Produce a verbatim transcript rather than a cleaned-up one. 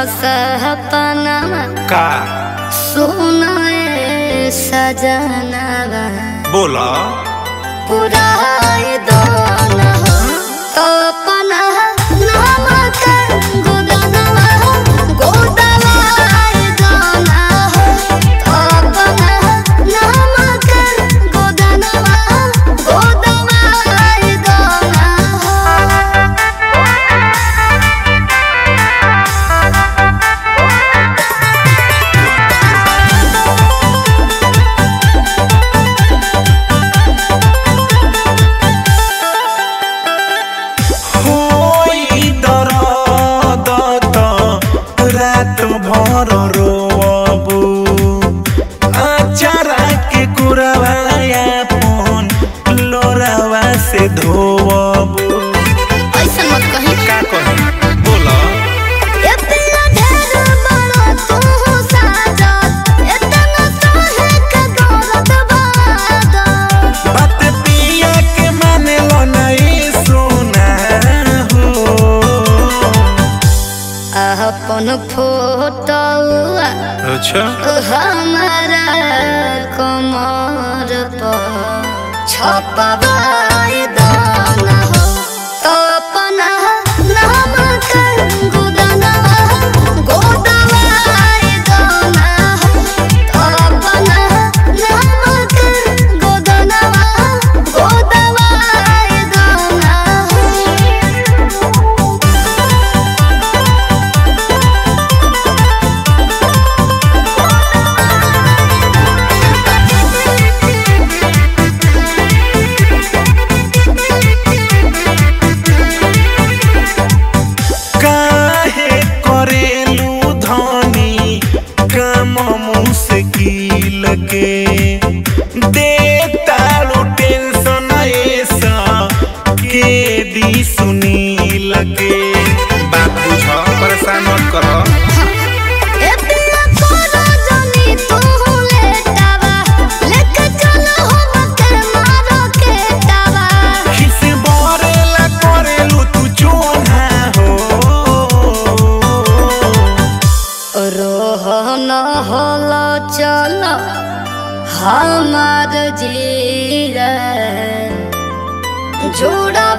सपना का सुनाए सजना बोला पूरा दो न हो तो अपना नाम के गोदनवा गोदवा दो न हो तो अपना नाम के गोदनवा गोदवा दो न हो। रात भर रोबू अचारा के कुरवाया फोन लोरावा से धोबू। ऐसा मत कहीं का कही बोला इतना ढेर बड़ा तू साजत इतना सोहे के दौलत बादत बात पिया के माने लो नहीं सुना हो अपन फोटो अच्छा हमारा कमर पर छपवाई दो न हो तो अपना नाम के गोदनवा गोदवाई दो न हो तो अपना नाम के गोदनवा गोदवाई दो न हो। काहे करेलू धनी काम मुश्किल के दे तारू टेंशन ऐसा के दी सुनील के बात बुझ परेशान मत करो इतना कोरा जानी तू लेटावा लेके चलो हम के मारो के टावा किस बोरेला करेलू तू चोना हो रोहन होला चलो हमार जीरा जोड़ा